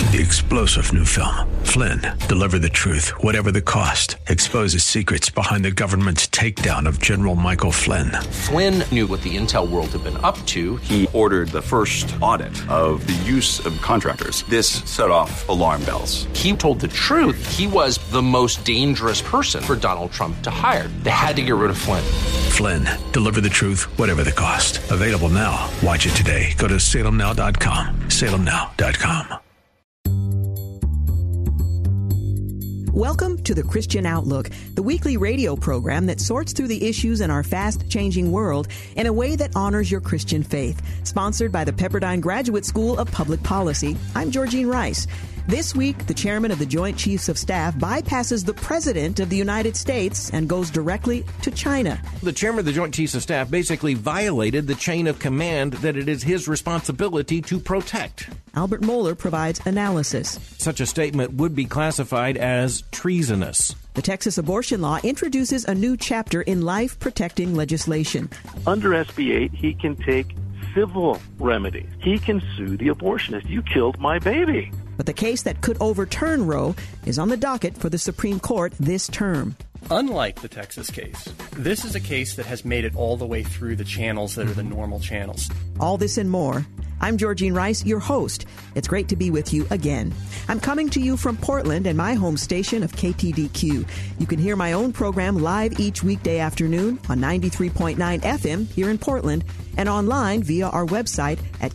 The explosive new film, Flynn, Deliver the Truth, Whatever the Cost, exposes secrets behind the government's takedown of General Michael Flynn. Flynn knew what the intel world had been up to. He ordered the first audit of the use of contractors. This set off alarm bells. He told the truth. He was the most dangerous person for Donald Trump to hire. They had to get rid of Flynn. Flynn, Deliver the Truth, Whatever the Cost. Available now. Watch it today. Go to salemnow.com. salemnow.com. Welcome to The Christian Outlook, the weekly radio program that sorts through the issues in our fast-changing world in a way that honors your Christian faith. Sponsored by the Pepperdine Graduate School of Public Policy. I'm Georgene Rice. This week, the chairman of the Joint Chiefs of Staff bypasses the President of the United States and goes directly to China. The chairman of the Joint Chiefs of Staff basically violated the chain of command that it is his responsibility to protect. Albert Mohler provides analysis. Such a statement would be classified as treasonous. The Texas abortion law introduces a new chapter in life-protecting legislation. Under SB 8, he can take civil remedies. He can sue the abortionist. You killed my baby. But the case that could overturn Roe is on the docket for the Supreme Court this term. Unlike the Texas case, this is a case that has made it all the way through the channels that are the normal channels. All this and more. I'm Georgene Rice, your host. It's great to be with you again. I'm coming to you from Portland and my home station of KPDQ. You can hear my own program live each weekday afternoon on 93.9 FM here in Portland and online via our website at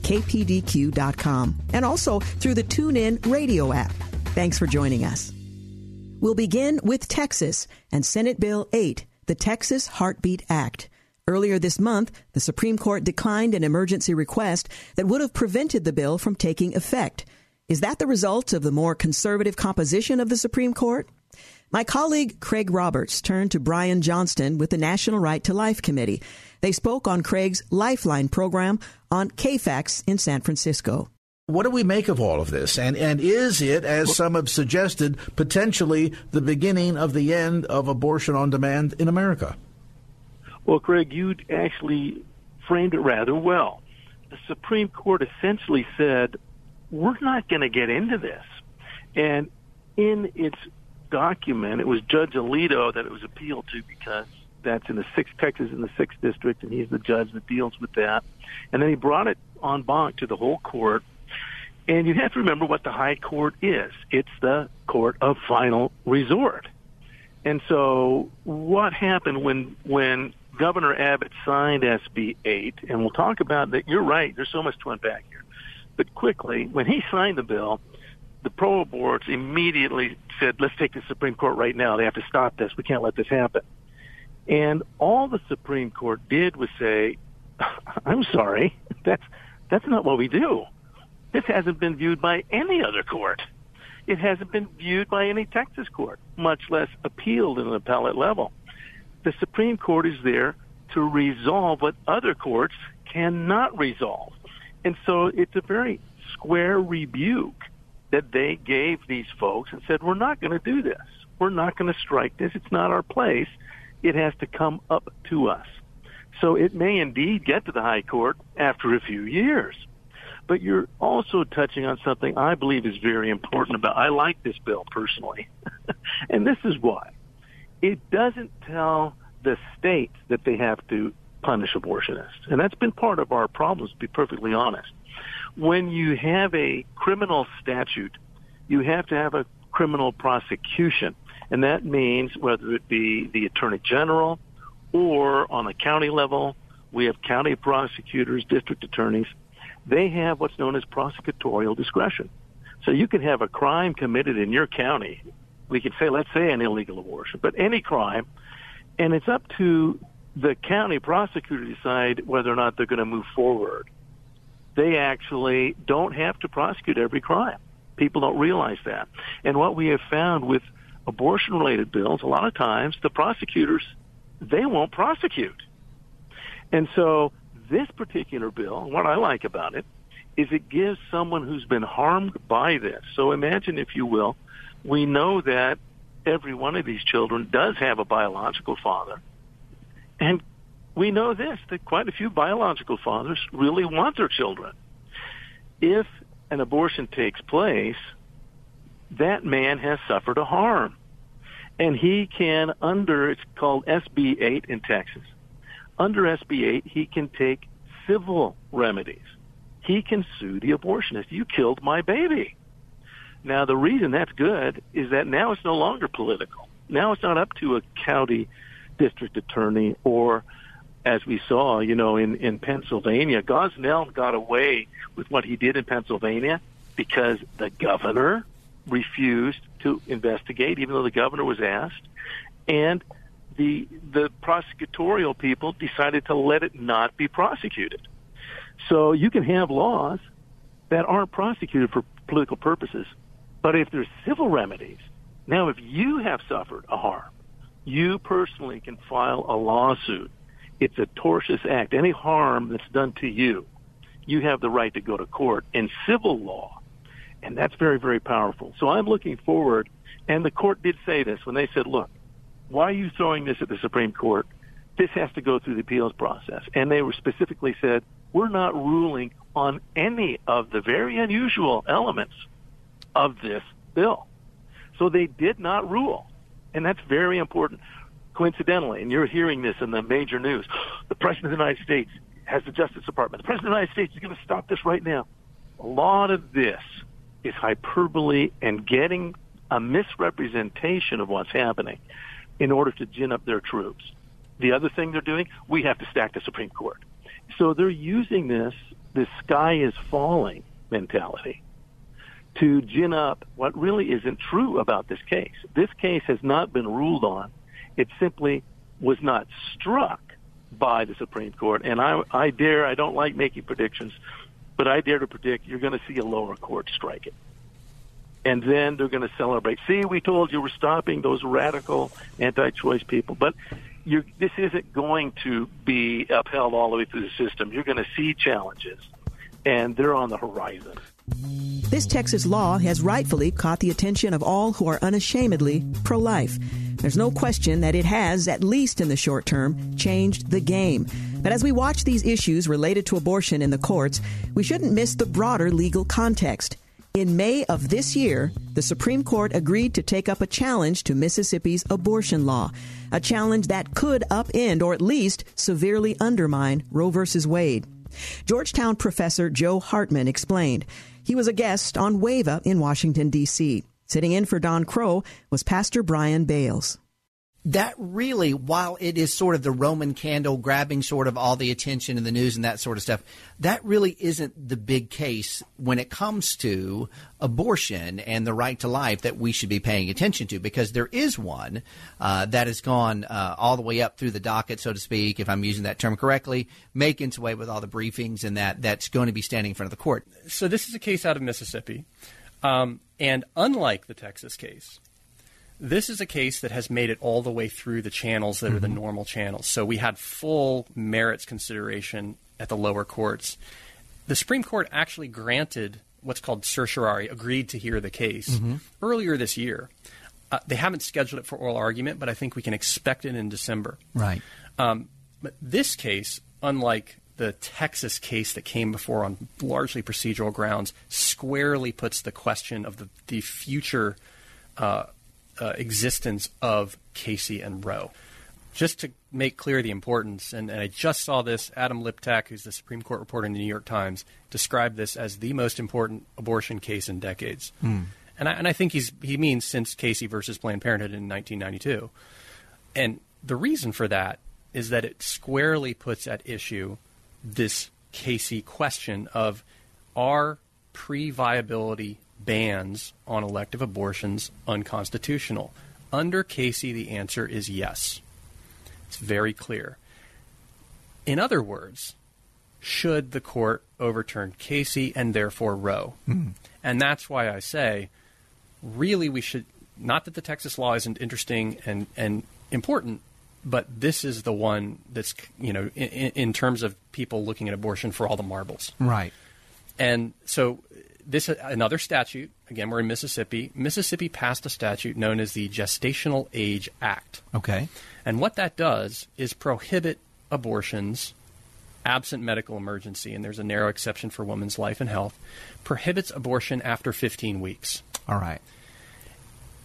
kpdq.com and also through the TuneIn radio app. Thanks for joining us. We'll begin with Texas and Senate Bill 8, the Texas Heartbeat Act. Earlier this month, the Supreme Court declined an emergency request that would have prevented the bill from taking effect. Is that the result of the more conservative composition of the Supreme Court? My colleague Craig Roberts turned to Brian Johnston with the National Right to Life Committee. They spoke on Craig's Lifeline program on KFAX in San Francisco. What do we make of all of this? And is it, as some have suggested, potentially the beginning of the end of abortion on demand in America? Well, Craig, you actually framed it rather well. The Supreme Court essentially said, we're not going to get into this. And in its document, it was Judge Alito that it was appealed to because that's in the 6th Texas in the 6th District, and he's the judge that deals with that. And then he brought it en banc to the whole court. And you have to remember what the high court is. It's the court of final resort. And so what happened when Governor Abbott signed SB 8, and we'll talk about that. You're right. There's so much to unpack here. But quickly, when he signed the bill, the pro-aborts immediately said, let's take the Supreme Court right now. They have to stop this. We can't let this happen. And all the Supreme Court did was say, I'm sorry, that's not what we do. This hasn't been viewed by any other court. It hasn't been viewed by any Texas court, much less appealed at an appellate level. The Supreme Court is there to resolve what other courts cannot resolve. And so it's a very square rebuke that they gave these folks and said, we're not going to do this. We're not going to strike this. It's not our place. It has to come up to us. So it may indeed get to the high court after a few years. But you're also touching on something I believe is very important about. I like this bill personally. And this is why. It doesn't tell the states that they have to punish abortionists. And that's been part of our problems, to be perfectly honest. When you have a criminal statute, you have to have a criminal prosecution. And that means whether it be the Attorney General or on a county level, we have county prosecutors, district attorneys. They have what's known as prosecutorial discretion. So you could have a crime committed in your county. We could say, let's say an illegal abortion, but any crime, and it's up to the county prosecutor to decide whether or not they're going to move forward. They actually don't have to prosecute every crime. People don't realize that. And what we have found with abortion-related bills, a lot of times the prosecutors, they won't prosecute. And so this particular bill, what I like about it, is it gives someone who's been harmed by this. So imagine, if you will, we know that every one of these children does have a biological father. And we know this, that quite a few biological fathers really want their children. If an abortion takes place, that man has suffered a harm. And he can, it's called SB 8 in Texas. Under SB 8, he can take civil remedies. He can sue the abortionist. You killed my baby. Now, the reason that's good is that now it's no longer political. Now it's not up to a county district attorney or, as we saw, in Pennsylvania. Gosnell got away with what he did in Pennsylvania because the governor refused to investigate, even though the governor was asked, and the prosecutorial people decided to let it not be prosecuted. So you can have laws that aren't prosecuted for political purposes, but if there's civil remedies, now if you have suffered a harm, you personally can file a lawsuit. It's a tortious act. Any harm that's done to you, you have the right to go to court in civil law. And that's very, very powerful. So I'm looking forward, and the court did say this when they said, look, why are you throwing this at the Supreme Court? This has to go through the appeals process. And they were specifically said, we're not ruling on any of the very unusual elements of this bill. So they did not rule. And that's very important. Coincidentally, and you're hearing this in the major news, the President of the United States has the Justice Department. The President of the United States is going to stop this right now. A lot of this is hyperbole and getting a misrepresentation of what's happening in order to gin up their troops. The other thing they're doing, we have to stack the Supreme Court. So they're using this sky is falling mentality to gin up what really isn't true about this case. This case has not been ruled on. It simply was not struck by the Supreme Court. And I don't like making predictions, but I dare to predict you're going to see a lower court strike it. And then they're going to celebrate. See, we told you we're stopping those radical anti-choice people. But this isn't going to be upheld all the way through the system. You're going to see challenges, and they're on the horizon. This Texas law has rightfully caught the attention of all who are unashamedly pro-life. There's no question that it has, at least in the short term, changed the game. But as we watch these issues related to abortion in the courts, we shouldn't miss the broader legal context. In May of this year, the Supreme Court agreed to take up a challenge to Mississippi's abortion law, a challenge that could upend or at least severely undermine Roe v. Wade. Georgetown professor Joe Hartman explained. He was a guest on WAVA in Washington, D.C. Sitting in for Don Crow was Pastor Brian Bales. That really, while it is sort of the Roman candle grabbing sort of all the attention in the news and that sort of stuff, that really isn't the big case when it comes to abortion and the right to life that we should be paying attention to, because there is one that has gone all the way up through the docket, so to speak, if I'm using that term correctly, making its way with all the briefings, and that's going to be standing in front of the court. So this is a case out of Mississippi, and unlike the Texas case, this is a case that has made it all the way through the channels that are the normal channels. So we had full merits consideration at the lower courts. The Supreme Court actually granted what's called certiorari, agreed to hear the case earlier this year. They haven't scheduled it for oral argument, but I think we can expect it in December. Right. But this case, unlike the Texas case that came before on largely procedural grounds, squarely puts the question of the future existence of Casey and Roe. Just to make clear the importance, and I just saw this, Adam Liptak, who's the Supreme Court reporter in the New York Times, described this as the most important abortion case in decades. And I think he means since Casey versus Planned Parenthood in 1992. And the reason for that is that it squarely puts at issue this Casey question of, are pre-viability bans on elective abortions unconstitutional? Under Casey, the answer is yes. It's very clear. In other words, should the court overturn Casey and therefore Roe? And that's why I say, really, we should, not that the Texas law isn't interesting and important, but this is the one that's, in terms of people looking at abortion for all the marbles. Right. And so this, another statute, again, we're in Mississippi. Mississippi passed a statute known as the Gestational Age Act. Okay. And what that does is prohibit abortions absent medical emergency, and there's a narrow exception for women's life and health, prohibits abortion after 15 weeks. All right.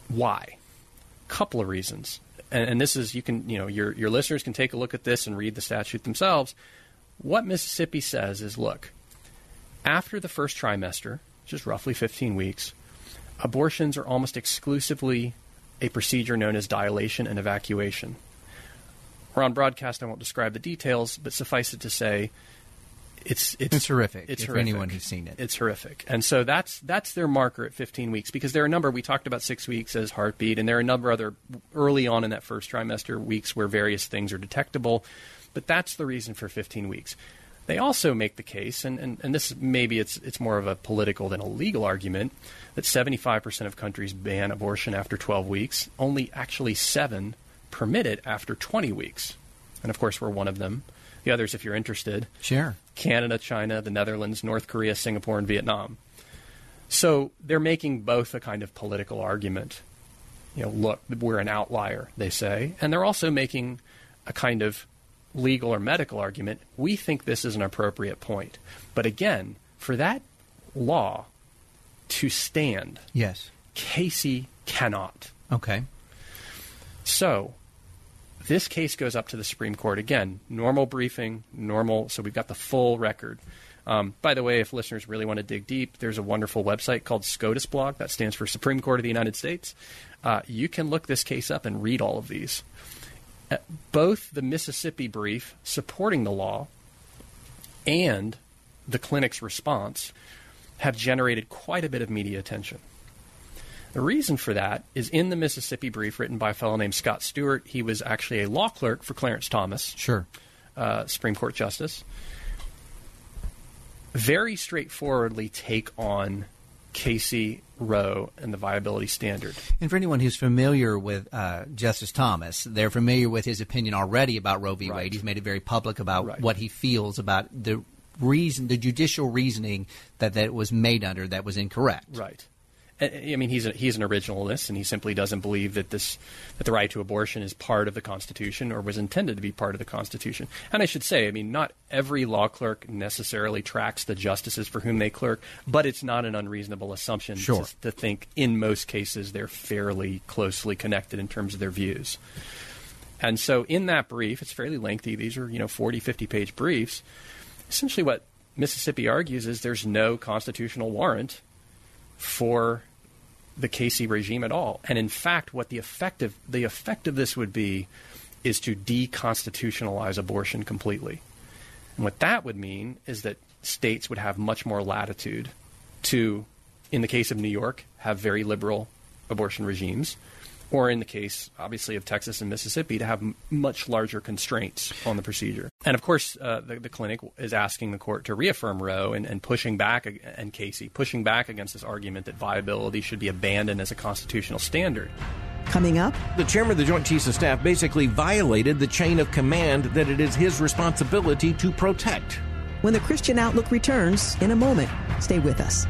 Why? Couple of reasons. And this is, your listeners can take a look at this and read the statute themselves. What Mississippi says is, look, after the first trimester, which is roughly 15 weeks, abortions are almost exclusively a procedure known as dilation and evacuation. We're on broadcast, I won't describe the details, but suffice it to say, it's horrific. It's if horrific. Anyone who's seen it, it's horrific. And so that's their marker at 15 weeks, because there are a number. We talked about 6 weeks as heartbeat, and there are a number of other early on in that first trimester weeks where various things are detectable. But that's the reason for 15 weeks. They also make the case, and this maybe it's more of a political than a legal argument, that 75% of countries ban abortion after 12 weeks. Only actually 7 permit it after 20 weeks. And of course, we're one of them. The others, if you're interested. Sure. Canada, China, the Netherlands, North Korea, Singapore, and Vietnam. So they're making both a kind of political argument. Look, we're an outlier, they say. And they're also making a kind of legal or medical argument. We think this is an appropriate point. But again, for that law to stand, yes, Casey cannot. Okay. So this case goes up to the Supreme Court. Again, normal briefing, so we've got the full record. By the way, if listeners really want to dig deep, there's a wonderful website called SCOTUS blog. That stands for Supreme Court of the United States. You can look this case up and read all of these. Both the Mississippi brief supporting the law and the clinic's response have generated quite a bit of media attention. The reason for that is in the Mississippi brief written by a fellow named Scott Stewart. He was actually a law clerk for Clarence Thomas, sure, Supreme Court Justice. Very straightforwardly take on Casey, Roe, and the viability standard. And for anyone who's familiar with Justice Thomas, they're familiar with his opinion already about Roe v. Right. Wade. He's made it very public about Right. what he feels about the judicial reasoning that was made under that was incorrect. Right. I mean, he's an originalist, and he simply doesn't believe that the right to abortion is part of the Constitution or was intended to be part of the Constitution. And I should say, I mean, not every law clerk necessarily tracks the justices for whom they clerk, but it's not an unreasonable assumption to think in most cases they're fairly closely connected in terms of their views. And so in that brief, it's fairly lengthy. These are, 40, 50-page briefs. Essentially what Mississippi argues is there's no constitutional warrant for the Casey regime at all. And in fact, what the effect of this would be is to deconstitutionalize abortion completely. And what that would mean is that states would have much more latitude to, in the case of New York, have very liberal abortion regimes, or in the case, obviously, of Texas and Mississippi, to have much larger constraints on the procedure. And of course, the clinic is asking the court to reaffirm Roe and pushing back, and Casey, pushing back against this argument that viability should be abandoned as a constitutional standard. Coming up, the chairman of the Joint Chiefs of Staff basically violated the chain of command that it is his responsibility to protect. when the Christian Outlook returns in a moment. Stay with us.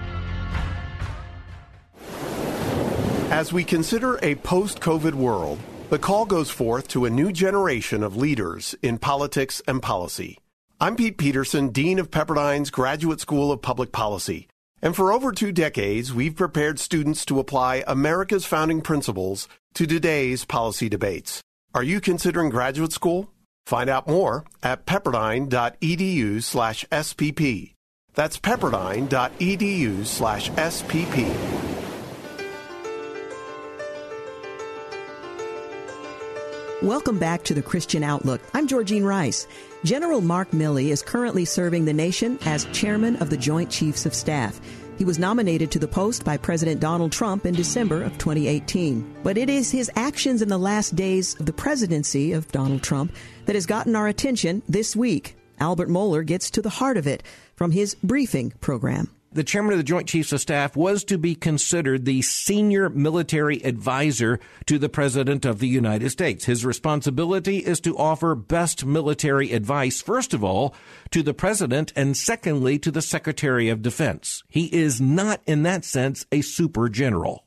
As we consider a post-COVID world, the call goes forth to a new generation of leaders in politics and policy. I'm Pete Peterson, Dean of Pepperdine's Graduate School of Public Policy. And for over 2 decades, we've prepared students to apply America's founding principles to today's policy debates. Are you considering graduate school? Find out more at pepperdine.edu/SPP. That's pepperdine.edu/SPP. Welcome back to the Christian Outlook. I'm Georgene Rice. General Mark Milley is currently serving the nation as chairman of the Joint Chiefs of Staff. He was nominated to the post by President Donald Trump in December of 2018. But it is his actions in the last days of the presidency of Donald Trump that has gotten our attention this week. Albert Mohler gets to the heart of it from his briefing program. The chairman of the Joint Chiefs of Staff was to be considered the senior military advisor to the President of the United States. His responsibility is to offer best military advice, first of all, to the President, and secondly, to the Secretary of Defense. He is not, in that sense, a super general.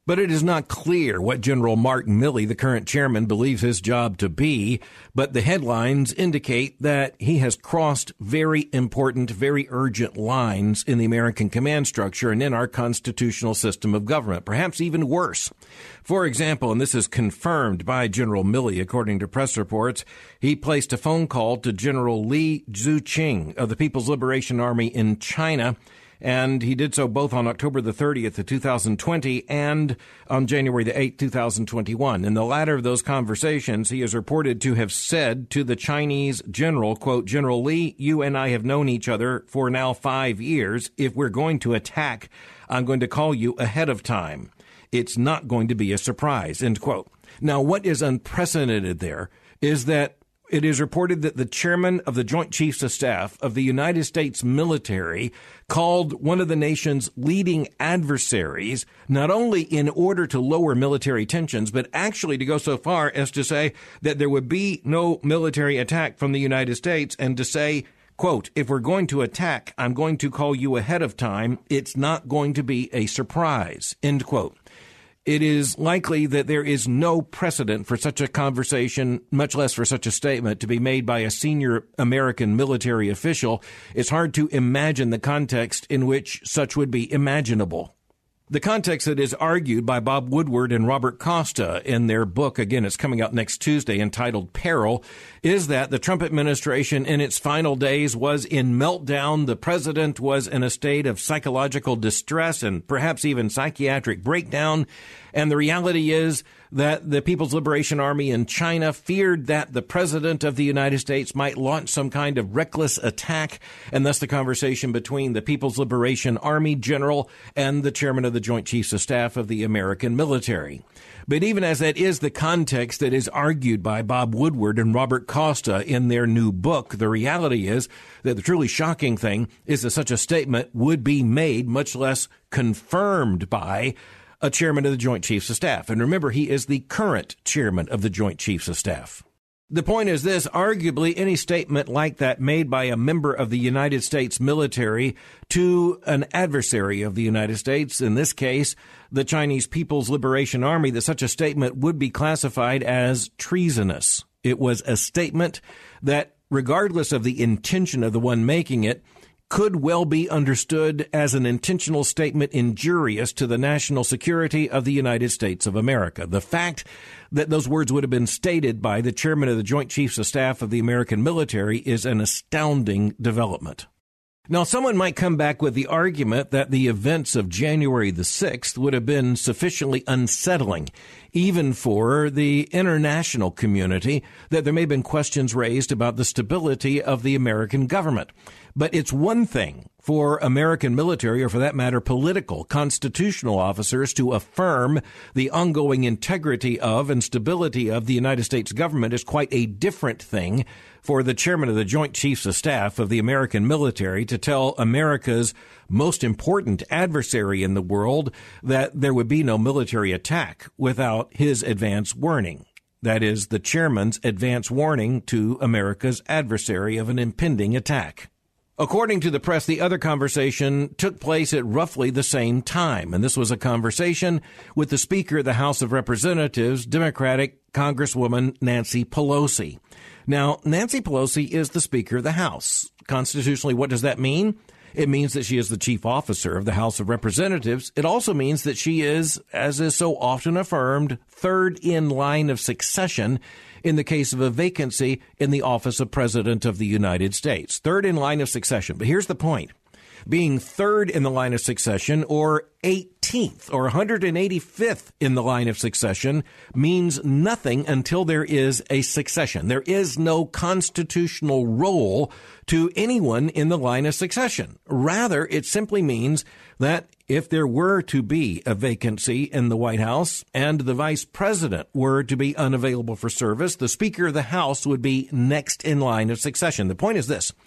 But it is not clear what General Mark Milley, the current chairman, believes his job to be, but the headlines indicate that he has crossed very important, very urgent lines in the American command structure and in our constitutional system of government, perhaps even worse. For example, and this is confirmed by General Milley, according to press reports, he placed a phone call to General Li Zuoqing of the People's Liberation Army in China, and he did so both on October the 30th of 2020 and on January the 8th, 2021. In the latter of those conversations, he is reported to have said to the Chinese general, quote, General Li, you and I have known each other for now 5 years. If we're going to attack, I'm going to call you ahead of time. It's not going to be a surprise, end quote. Now, what is unprecedented there is that it is reported that the chairman of the Joint Chiefs of Staff of the United States military called one of the nation's leading adversaries, not only in order to lower military tensions, but actually to go so far as to say that there would be no military attack from the United States, and to say, quote, if we're going to attack, I'm going to call you ahead of time. It's not going to be a surprise, end quote. It is likely that there is no precedent for such a conversation, much less for such a statement, to be made by a senior American military official. It's hard to imagine the context in which such would be imaginable. The context that is argued by Bob Woodward and Robert Costa in their book, again, it's coming out next Tuesday, entitled Peril, is that the Trump administration in its final days was in meltdown. The president was in a state of psychological distress and perhaps even psychiatric breakdown. And the reality is that the People's Liberation Army in China feared that the president of the United States might launch some kind of reckless attack, and thus the conversation between the People's Liberation Army general and the chairman of the Joint Chiefs of Staff of the American military. But even as that is the context that is argued by Bob Woodward and Robert Costa in their new book, the reality is that the truly shocking thing is that such a statement would be made, much less confirmed by a chairman of the Joint Chiefs of Staff. And remember, he is the current chairman of the Joint Chiefs of Staff. The point is this: arguably any statement like that made by a member of the United States military to an adversary of the United States, in this case, the Chinese People's Liberation Army, that such a statement would be classified as treasonous. It was a statement that, regardless of the intention of the one making it, could well be understood as an intentional statement injurious to the national security of the United States of America. The fact that those words would have been stated by the chairman of the Joint Chiefs of Staff of the American military is an astounding development. Now, someone might come back with the argument that the events of January the 6th would have been sufficiently unsettling, even for the international community, that there may have been questions raised about the stability of the American government. But it's one thing for American military, or for that matter, political, constitutional officers to affirm the ongoing integrity of and stability of the United States government is quite a different thing for the chairman of the Joint Chiefs of Staff of the American military to tell America's most important adversary in the world that there would be no military attack without his advance warning. That is, the chairman's advance warning to America's adversary of an impending attack. According to the press, the other conversation took place at roughly the same time, and this was a conversation with the Speaker of the House of Representatives, Democratic Congresswoman Nancy Pelosi. Now, Nancy Pelosi is the Speaker of the House. Constitutionally, what does that mean? It means that she is the chief officer of the House of Representatives. It also means that she is, as is so often affirmed, third in line of succession in the case of a vacancy in the office of President of the United States. Third in line of succession. But here's the point. Being third in the line of succession, or 18th or 185th in the line of succession, means nothing until there is a succession. There is no constitutional role to anyone in the line of succession. Rather, it simply means that if there were to be a vacancy in the White House and the vice president were to be unavailable for service, the Speaker of the House would be next in line of succession. The point is this.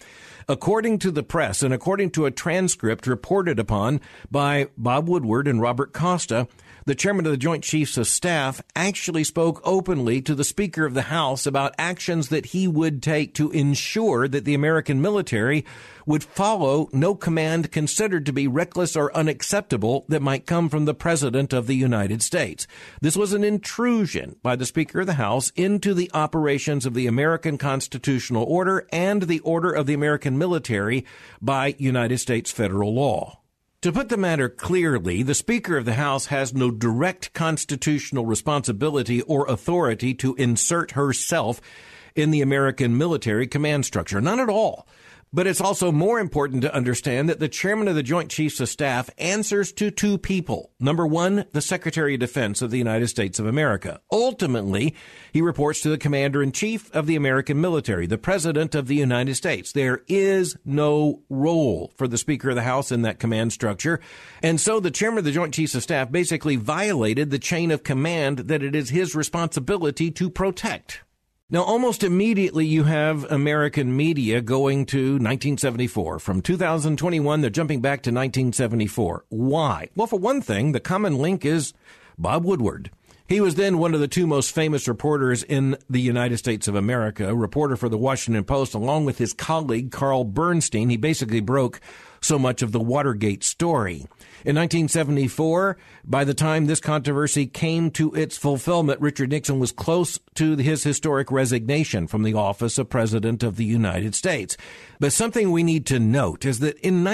According to the press and according to a transcript reported upon by Bob Woodward and Robert Costa, the chairman of the Joint Chiefs of Staff actually spoke openly to the Speaker of the House about actions that he would take to ensure that the American military would follow no command considered to be reckless or unacceptable that might come from the President of the United States. This was an intrusion by the Speaker of the House into the operations of the American constitutional order and the order of the American military by United States federal law. To put the matter clearly, the Speaker of the House has no direct constitutional responsibility or authority to insert herself in the American military command structure. None at all. But it's also more important to understand that the chairman of the Joint Chiefs of Staff answers to two people. Number one, the Secretary of Defense of the United States of America. Ultimately, he reports to the Commander-in-Chief of the American military, the President of the United States. There is no role for the Speaker of the House in that command structure. And so the chairman of the Joint Chiefs of Staff basically violated the chain of command that it is his responsibility to protect. Now, almost immediately, you have American media going to 1974. From 2021, they're jumping back to 1974. Why? Well, for one thing, the common link is Bob Woodward. He was then one of the two most famous reporters in the United States of America, a reporter for the Washington Post, along with his colleague, Carl Bernstein. He basically broke so much of the Watergate story. In 1974, by the time this controversy came to its fulfillment, Richard Nixon was close to his historic resignation from the office of President of the United States. But something we need to note is that in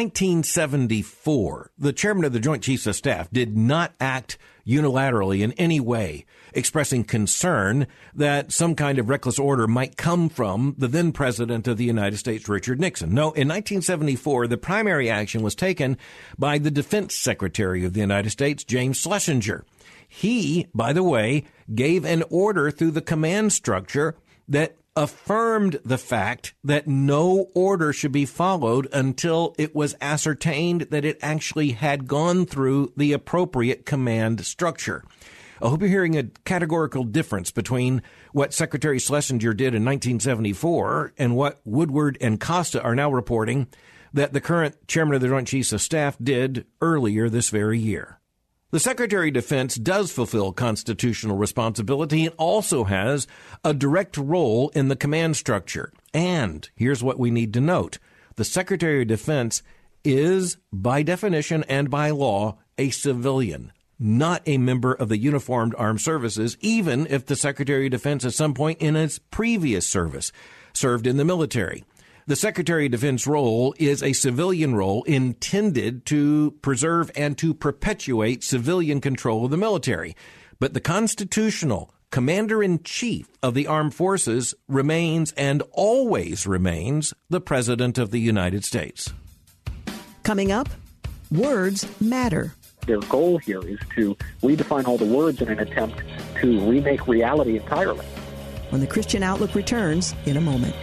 1974, the chairman of the Joint Chiefs of Staff did not act unilaterally in any way, expressing concern that some kind of reckless order might come from the then President of the United States, Richard Nixon. No, in 1974, the primary action was taken by the Defense Secretary of the United States, James Schlesinger. He, by the way, gave an order through the command structure that affirmed the fact that no order should be followed until it was ascertained that it actually had gone through the appropriate command structure. I hope you're hearing a categorical difference between what Secretary Schlesinger did in 1974 and what Woodward and Costa are now reporting that the current chairman of the Joint Chiefs of Staff did earlier this very year. The Secretary of Defense does fulfill constitutional responsibility and also has a direct role in the command structure. And here's what we need to note. The Secretary of Defense is, by definition and by law, a civilian, not a member of the uniformed armed services, even if the Secretary of Defense at some point in his previous service served in the military. The Secretary of Defense role is a civilian role intended to preserve and to perpetuate civilian control of the military. But the constitutional Commander-in-Chief of the Armed Forces remains and always remains the President of the United States. Coming up, words matter. Their goal here is to redefine all the words in an attempt to remake reality entirely. When the Christian Outlook returns in a moment.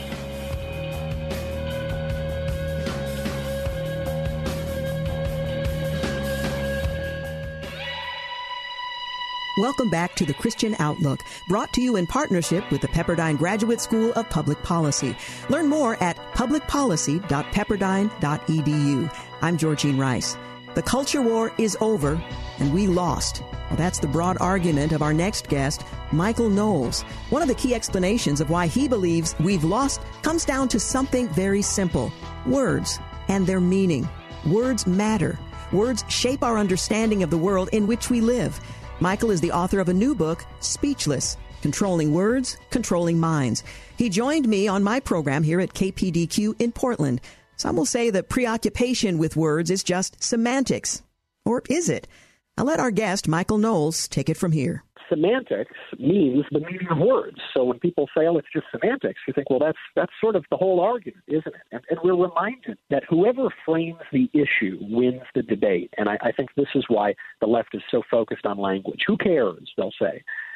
Welcome back to the Christian Outlook, brought to you in partnership with the Pepperdine Graduate School of Public Policy. Learn more at publicpolicy.pepperdine.edu. I'm Georgene Rice. The culture war is over, and we lost. Well, that's the broad argument of our next guest, Michael Knowles. One of the key explanations of why he believes we've lost comes down to something very simple: words and their meaning. Words matter. Words shape our understanding of the world in which we live. Michael is the author of a new book, Speechless: Controlling Words, Controlling Minds. He joined me on my program here at KPDQ in Portland. Some will say that preoccupation with words is just semantics. Or is it? I'll let our guest, Michael Knowles, take it from here. Semantics means the meaning of words. So when people say, oh, it's just semantics, you think, well, that's sort of the whole argument, isn't it? And we're reminded that whoever frames the issue wins the debate. And I think this is why the left is so focused on language. Who cares, they'll say.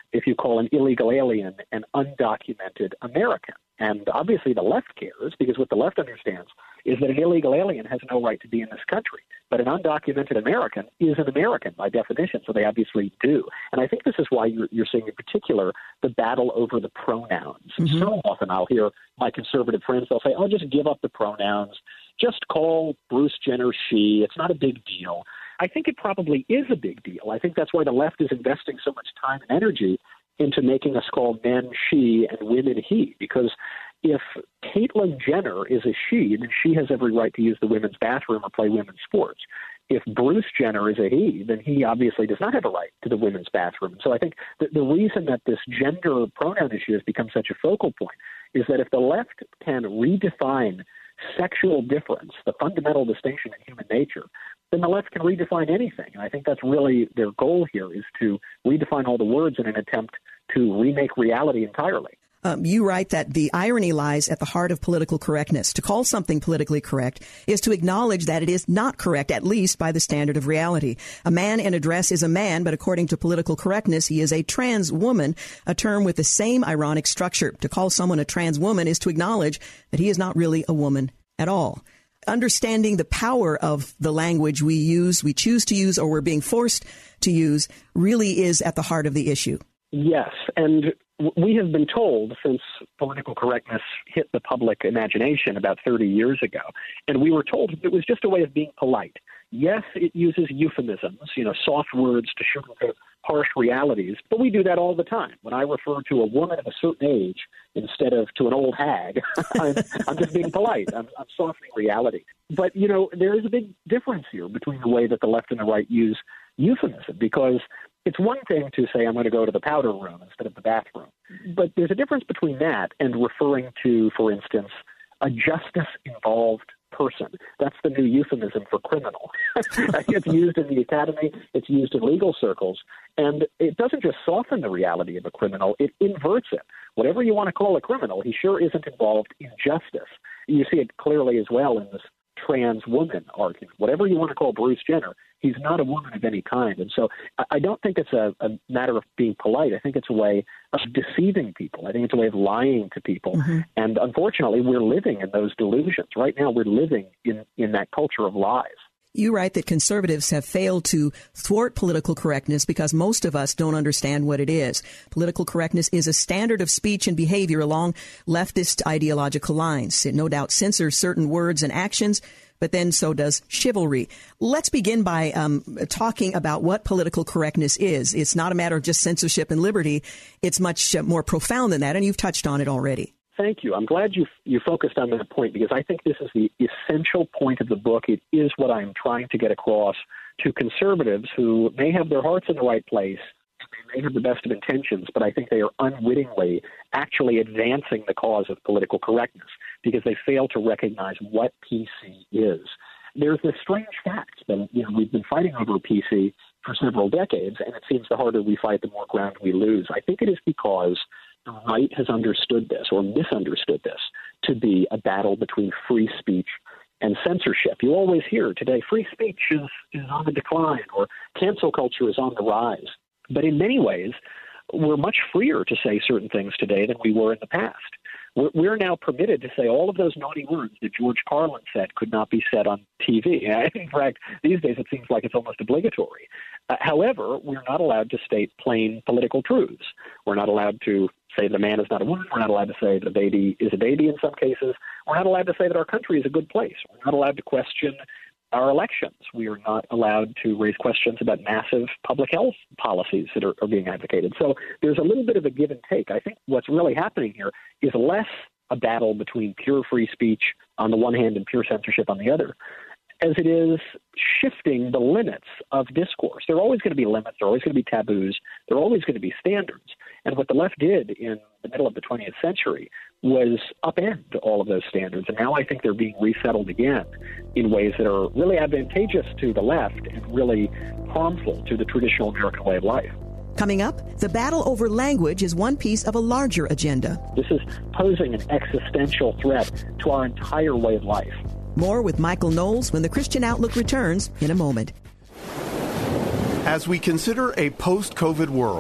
if you call an illegal alien an undocumented American. And obviously the left cares, because what the left understands is that an illegal alien has no right to be in this country. But an undocumented American is an American by definition, so they obviously do. And I think this is why you're seeing in particular the battle over the pronouns. Mm-hmm. So often I'll hear my conservative friends, they'll say, oh, just give up the pronouns. Just call Bruce Jenner she. It's not a big deal. I think it probably is a big deal. I think that's why the left is investing so much time and energy into making us call men she and women he, because if Caitlyn Jenner is a she, then she has every right to use the women's bathroom or play women's sports. If Bruce Jenner is a he, then he obviously does not have a right to the women's bathroom. So I think the reason that this gender pronoun issue has become such a focal point is that if the left can redefine sexual difference, the fundamental distinction in human nature, then the left can redefine anything. And I think that's really their goal here, is to redefine all the words in an attempt to remake reality entirely. You write that the irony lies at the heart of political correctness. To call something politically correct is to acknowledge that it is not correct, at least by the standard of reality. A man in a dress is a man, but according to political correctness, he is a trans woman, a term with the same ironic structure. To call someone a trans woman is to acknowledge that he is not really a woman at all. Understanding the power of the language we use, we choose to use, or we're being forced to use, really is at the heart of the issue. Yes, and we have been told since political correctness hit the public imagination about 30 years ago, and we were told it was just a way of being polite. Yes, it uses euphemisms, soft words to sugarcoat harsh realities, but we do that all the time. When I refer to a woman of a certain age instead of to an old hag, I'm just being polite. I'm softening reality. But, there is a big difference here between the way that the left and the right use euphemism, because it's one thing to say I'm going to go to the powder room instead of the bathroom. But there's a difference between that and referring to, for instance, a justice-involved person. That's the new euphemism for criminal. It's used in the academy. It's used in legal circles. And it doesn't just soften the reality of a criminal. It inverts it. Whatever you want to call a criminal, he sure isn't involved in justice. You see it clearly as well in this trans woman argument. Whatever you want to call Bruce Jenner, he's not a woman of any kind. And so I don't think it's a matter of being polite. I think it's a way of deceiving people. I think it's a way of lying to people. Mm-hmm. And unfortunately, we're living in those delusions. Right now, we're living in that culture of lies. You write that conservatives have failed to thwart political correctness because most of us don't understand what it is. Political correctness is a standard of speech and behavior along leftist ideological lines. It no doubt censors certain words and actions, but then so does chivalry. Let's begin by talking about what political correctness is. It's not a matter of just censorship and liberty. It's much more profound than that, and you've touched on it already. Thank you. I'm glad you focused on that point, because I think this is the essential point of the book. It is what I'm trying to get across to conservatives who may have their hearts in the right place, they may have the best of intentions, but I think they are unwittingly actually advancing the cause of political correctness because they fail to recognize what PC is. There's this strange fact that we've been fighting over PC for several decades, and it seems the harder we fight, the more ground we lose. I think it is because the right has understood this or misunderstood this to be a battle between free speech and censorship. You always hear today free speech is on the decline or cancel culture is on the rise. But in many ways, we're much freer to say certain things today than we were in the past. We're now permitted to say all of those naughty words that George Carlin said could not be said on TV. In fact, these days it seems like it's almost obligatory. However, we're not allowed to state plain political truths. We're not allowed to say the man is not a woman. We're not allowed to say the baby is a baby in some cases. We're not allowed to say that our country is a good place. We're not allowed to question our elections. We are not allowed to raise questions about massive public health policies that are being advocated. So there's a little bit of a give and take. I think what's really happening here is less a battle between pure free speech on the one hand and pure censorship on the other, as it is shifting the limits of discourse. There are always going to be limits. There are always going to be taboos. There are always going to be standards. And what the left did in the middle of the 20th century was upend all of those standards. And now I think they're being resettled again in ways that are really advantageous to the left and really harmful to the traditional American way of life. Coming up, the battle over language is one piece of a larger agenda. This is posing an existential threat to our entire way of life. More with Michael Knowles when the Christian Outlook returns in a moment. As we consider a post-COVID world,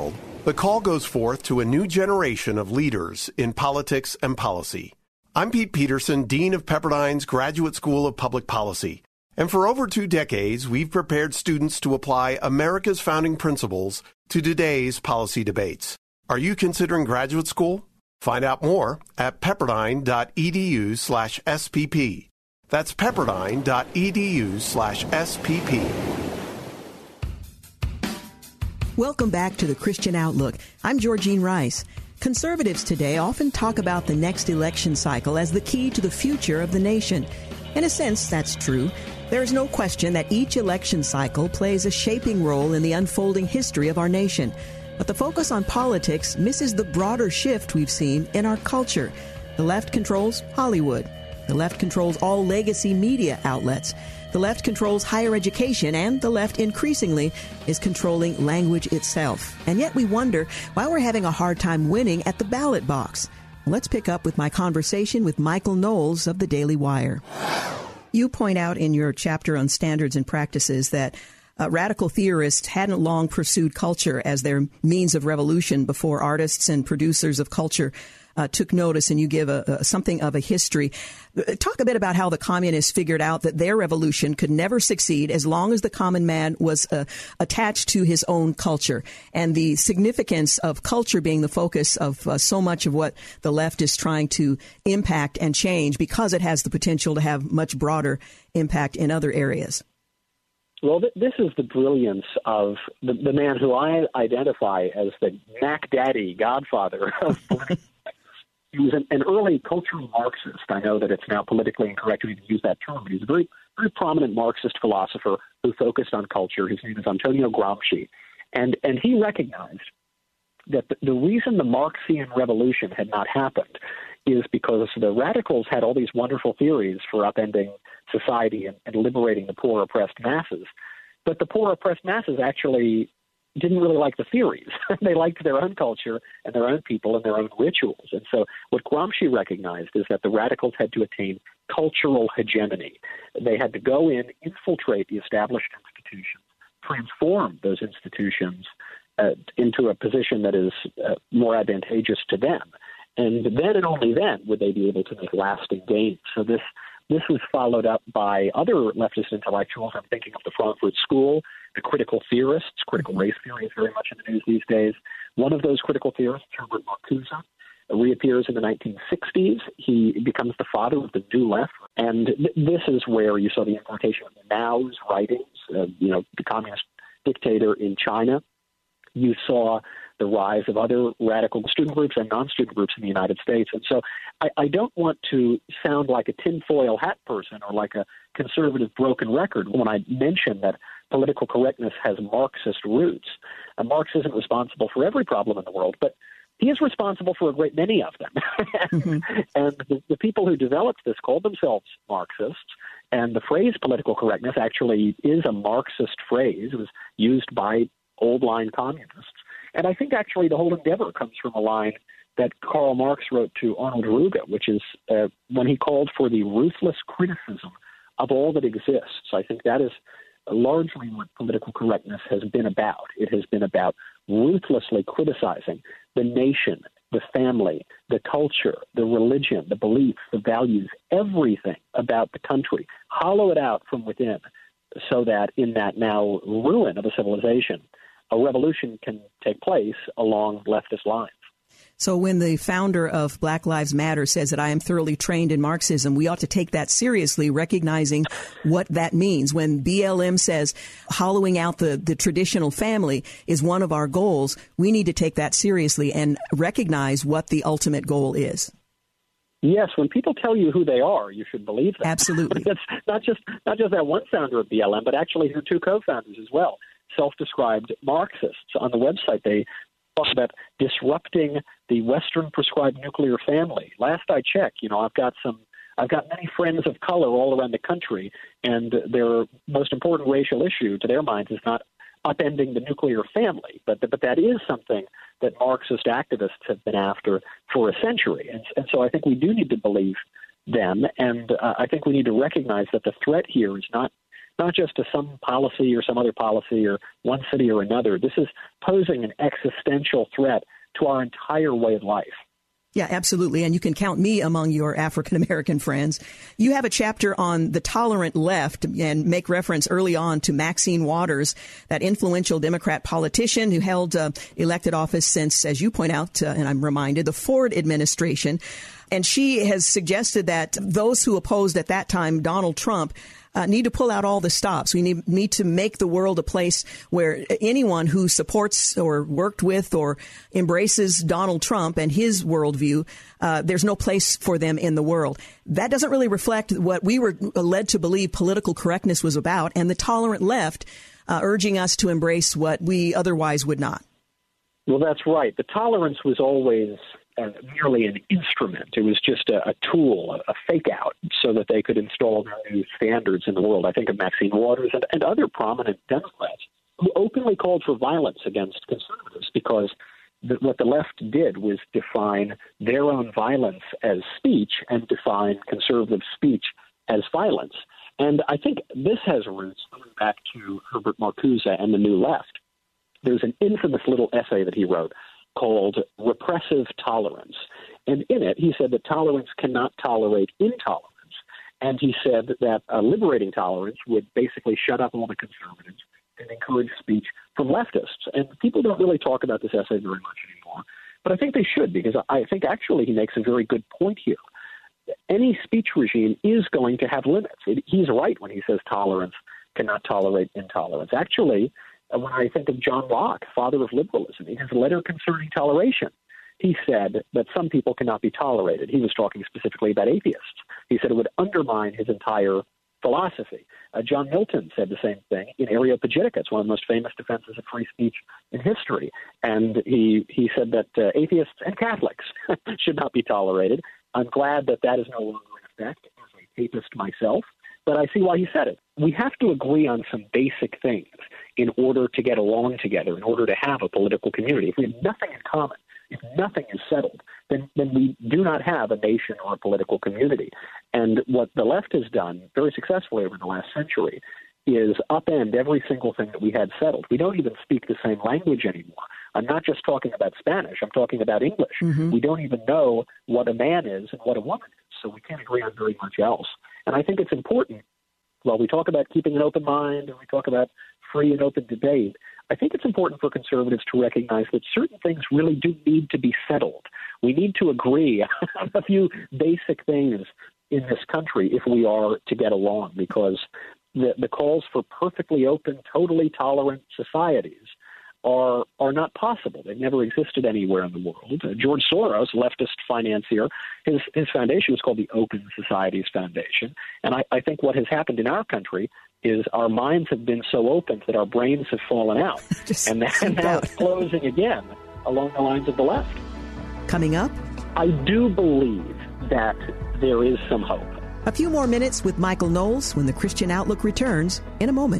The call goes forth to a new generation of leaders in politics and policy. I'm Pete Peterson, Dean of Pepperdine's Graduate School of Public Policy. And for over 2 decades, we've prepared students to apply America's founding principles to today's policy debates. Are you considering graduate school? Find out more at pepperdine.edu/SPP. That's pepperdine.edu/SPP. Welcome back to the Christian Outlook. I'm Georgene Rice. Conservatives today often talk about the next election cycle as the key to the future of the nation. In a sense, that's true. There is no question that each election cycle plays a shaping role in the unfolding history of our nation. But the focus on politics misses the broader shift we've seen in our culture. The left controls Hollywood. The left controls all legacy media outlets. The left controls higher education, and the left increasingly is controlling language itself. And yet we wonder why we're having a hard time winning at the ballot box. Let's pick up with my conversation with Michael Knowles of the Daily Wire. You point out in your chapter on standards and practices that radical theorists hadn't long pursued culture as their means of revolution before artists and producers of culture took notice, and you give something of a history. Talk a bit about how the communists figured out that their revolution could never succeed as long as the common man was attached to his own culture, and the significance of culture being the focus of so much of what the left is trying to impact and change, because it has the potential to have much broader impact in other areas. Well, this is the brilliance of the man who I identify as the Mac Daddy godfather of politics. He was an early cultural Marxist. I know that it's now politically incorrect to even use that term, but he's a very, very prominent Marxist philosopher who focused on culture. His name is Antonio Gramsci. And he recognized that the reason the Marxian revolution had not happened is because the radicals had all these wonderful theories for upending society and liberating the poor oppressed masses. But the poor oppressed masses actually didn't really like the theories. They liked their own culture and their own people and their own rituals. And so what Gramsci recognized is that the radicals had to attain cultural hegemony. They had to go in, infiltrate the established institutions, transform those institutions into a position that is more advantageous to them. And then and only then would they be able to make lasting gains. So this was followed up by other leftist intellectuals. I'm thinking of the Frankfurt School, the critical theorists. Critical race theory is very much in the news these days. One of those critical theorists, Herbert Marcuse, reappears in the 1960s. He becomes the father of the New Left. And this is where you saw the importation of Mao's writings, the communist dictator in China. You saw the rise of other radical student groups and non-student groups in the United States. And so I don't want to sound like a tinfoil hat person or like a conservative broken record when I mention that political correctness has Marxist roots. Marx isn't responsible for every problem in the world, but he is responsible for a great many of them. And the people who developed this called themselves Marxists, and the phrase political correctness actually is a Marxist phrase. It was used by old-line communists. And I think actually the whole endeavor comes from a line that Karl Marx wrote to Arnold Ruge, which is when he called for the ruthless criticism of all that exists. I think that is largely what political correctness has been about. It has been about ruthlessly criticizing the nation, the family, the culture, the religion, the beliefs, the values, everything about the country. Hollow it out from within so that in that now ruin of a civilization, a revolution can take place along leftist lines. So when the founder of Black Lives Matter says that I am thoroughly trained in Marxism, we ought to take that seriously, recognizing what that means. When BLM says hollowing out the traditional family is one of our goals, we need to take that seriously and recognize what the ultimate goal is. Yes, when people tell you who they are, you should believe them. Absolutely. It's not just that one founder of BLM, but actually her two co-founders as well, self-described Marxists. On the website, they talk about disrupting the Western prescribed nuclear family. Last I checked, I've got many friends of color all around the country, and their most important racial issue to their minds is not upending the nuclear family, but that is something that Marxist activists have been after for a century. And so I think we do need to believe them, and I think we need to recognize that the threat here is not not just to some policy or some other policy or one city or another. This is posing an existential threat to our entire way of life. Yeah, absolutely. And you can count me among your African-American friends. You have a chapter on the tolerant left and make reference early on to Maxine Waters, that influential Democrat politician who held elected office since, as you point out, and I'm reminded, the Ford administration. And she has suggested that those who opposed at that time Donald Trump need to pull out all the stops. We need to make the world a place where anyone who supports or worked with or embraces Donald Trump and his worldview, there's no place for them in the world. That doesn't really reflect what we were led to believe political correctness was about, and the tolerant left urging us to embrace what we otherwise would not. Well, that's right. The tolerance was always merely an instrument. It was just a tool, a fake out, so that they could install their new standards in the world. I think of Maxine Waters and other prominent Democrats who openly called for violence against conservatives because what the left did was define their own violence as speech and define conservative speech as violence. And I think this has roots going back to Herbert Marcuse and the New Left. There's an infamous little essay that he wrote called Repressive Tolerance. And in it, he said that tolerance cannot tolerate intolerance. And he said that liberating tolerance would basically shut up all the conservatives and encourage speech from leftists. And people don't really talk about this essay very much anymore. But I think they should, because I think actually he makes a very good point here. Any speech regime is going to have limits. He's right when he says tolerance cannot tolerate intolerance. Actually, when I think of John Locke, father of liberalism, in his letter concerning toleration, he said that some people cannot be tolerated. He was talking specifically about atheists. He said it would undermine his entire philosophy. John Milton said the same thing in Areopagitica. It's one of the most famous defenses of free speech in history. And he said that atheists and Catholics should not be tolerated. I'm glad that that is no longer in effect as a papist myself, but I see why he said it. We have to agree on some basic things in order to get along together, in order to have a political community. If we have nothing in common, if nothing is settled, then we do not have a nation or a political community. And what the left has done very successfully over the last century is upend every single thing that we had settled. We don't even speak the same language anymore. I'm not just talking about Spanish. I'm talking about English. Mm-hmm. We don't even know what a man is and what a woman is, so we can't agree on very much else. And I think it's important, while we talk about keeping an open mind and we talk about free and open debate, I think it's important for conservatives to recognize that certain things really do need to be settled. We need to agree on a few basic things in this country if we are to get along, because the calls for perfectly open, totally tolerant societies are not possible. They've never existed anywhere in the world. George Soros, leftist financier, his foundation was called the Open Societies Foundation. And I think what has happened in our country is our minds have been so open that our brains have fallen out. and now it's closing again along the lines of the left. Coming up, I do believe that there is some hope. A few more minutes with Michael Knowles when the Christian Outlook returns in a moment.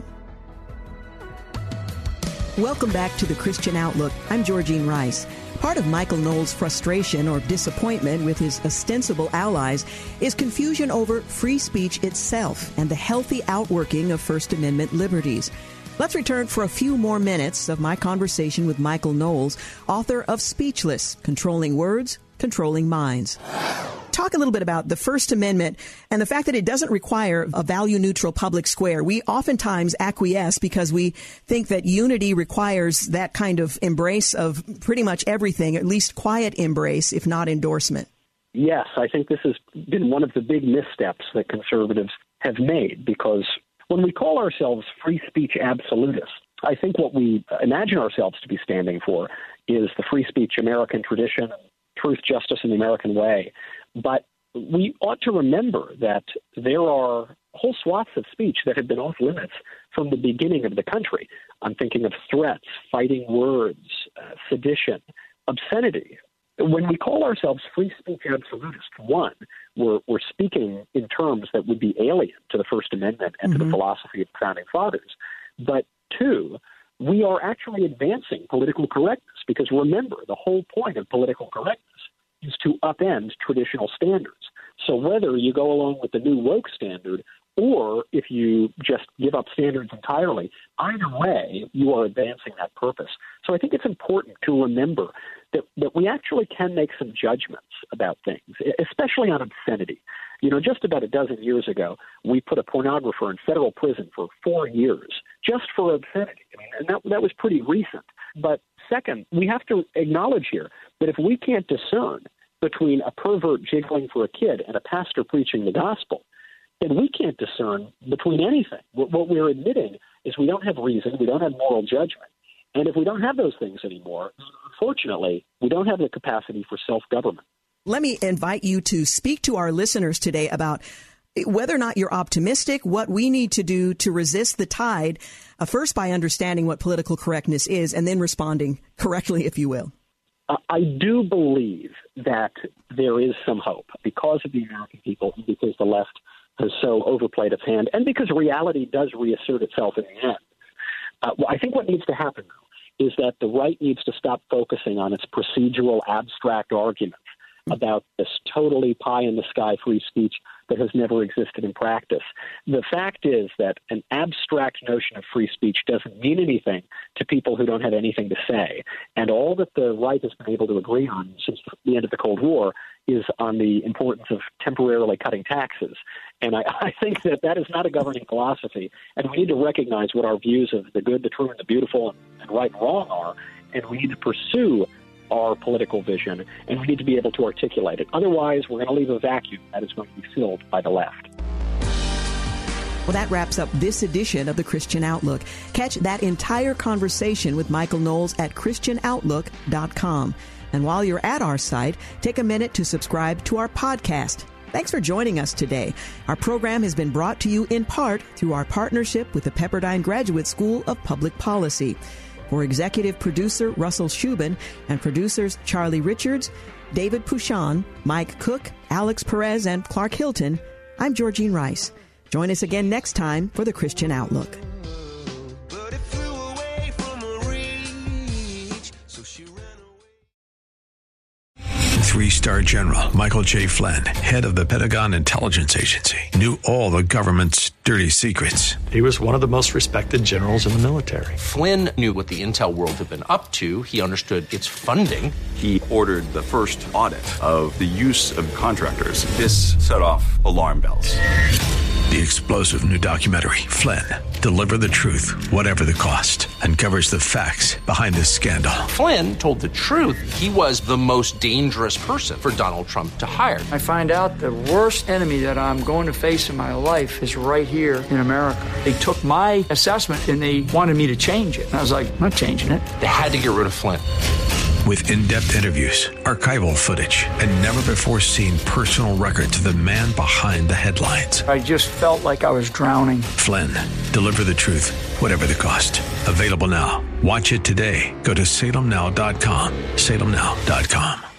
Welcome back to the Christian Outlook. I'm Georgene Rice. Part of Michael Knowles' frustration or disappointment with his ostensible allies is confusion over free speech itself and the healthy outworking of First Amendment liberties. Let's return for a few more minutes of my conversation with Michael Knowles, author of Speechless: Controlling Words, Controlling Minds. Talk a little bit about the First Amendment and the fact that it doesn't require a value-neutral public square. We oftentimes acquiesce because we think that unity requires that kind of embrace of pretty much everything, at least quiet embrace, if not endorsement. Yes, I think this has been one of the big missteps that conservatives have made, because when we call ourselves free speech absolutists, I think what we imagine ourselves to be standing for is the free speech American tradition, truth, justice, and the American way. But we ought to remember that there are whole swaths of speech that have been off limits from the beginning of the country. I'm thinking of threats, fighting words, sedition, obscenity. When we call ourselves free speech absolutists, one, we're speaking in terms that would be alien to the First Amendment and to the philosophy of the Founding Fathers. But two, we are actually advancing political correctness, because remember, the whole point of political correctness is to upend traditional standards. So whether you go along with the new woke standard or if you just give up standards entirely. Either way, you are advancing that purpose. So I think it's important to remember that we actually can make some judgments about things, especially on obscenity. Just about a dozen years ago, we put a pornographer in federal prison for 4 years just for obscenity. And that was pretty recent. But second, we have to acknowledge here that if we can't discern between a pervert jiggling for a kid and a pastor preaching the gospel, then we can't discern between anything. What we're admitting is we don't have reason, we don't have moral judgment. And if we don't have those things anymore, unfortunately, we don't have the capacity for self-government. Let me invite you to speak to our listeners today about whether or not you're optimistic, what we need to do to resist the tide, first by understanding what political correctness is, and then responding correctly, if you will. I do believe that there is some hope because of the American people, because the left has so overplayed its hand, and because reality does reassert itself in the end. I think what needs to happen, though, is that the right needs to stop focusing on its procedural, abstract arguments about this totally pie-in-the-sky free speech that has never existed in practice. The fact is that an abstract notion of free speech doesn't mean anything to people who don't have anything to say. And all that the right has been able to agree on since the end of the Cold War is on the importance of temporarily cutting taxes. And I think that is not a governing philosophy. And we need to recognize what our views of the good, the true, and the beautiful, and right and wrong are. And we need to pursue our political vision, and we need to be able to articulate it. Otherwise, we're going to leave a vacuum that is going to be filled by the left. Well, that wraps up this edition of the Christian Outlook. Catch that entire conversation with Michael Knowles at ChristianOutlook.com. And while you're at our site, take a minute to subscribe to our podcast. Thanks for joining us today. Our program has been brought to you in part through our partnership with the Pepperdine Graduate School of Public Policy. For executive producer Russell Shubin and producers Charlie Richards, David Pouchon, Mike Cook, Alex Perez, and Clark Hilton, I'm Georgene Rice. Join us again next time for the Christian Outlook. 3-star General Michael J. Flynn, head of the Pentagon Intelligence Agency, knew all the government's dirty secrets. He was one of the most respected generals in the military. Flynn knew what the intel world had been up to. He understood its funding. He ordered the first audit of the use of contractors. This set off alarm bells. The explosive new documentary, Flynn, Deliver the Truth, Whatever the Cost, uncovers the facts behind this scandal. Flynn told the truth. He was the most dangerous person for Donald Trump to hire. I find out the worst enemy that I'm going to face in my life is right here in America. They took my assessment and they wanted me to change it. And I was like, I'm not changing it. They had to get rid of Flynn. With in-depth interviews, archival footage, and never-before-seen personal records of the man behind the headlines. I just felt like I was drowning. Flynn, Deliver the Truth, Whatever the Cost. Available now. Watch it today. Go to salemnow.com. salemnow.com.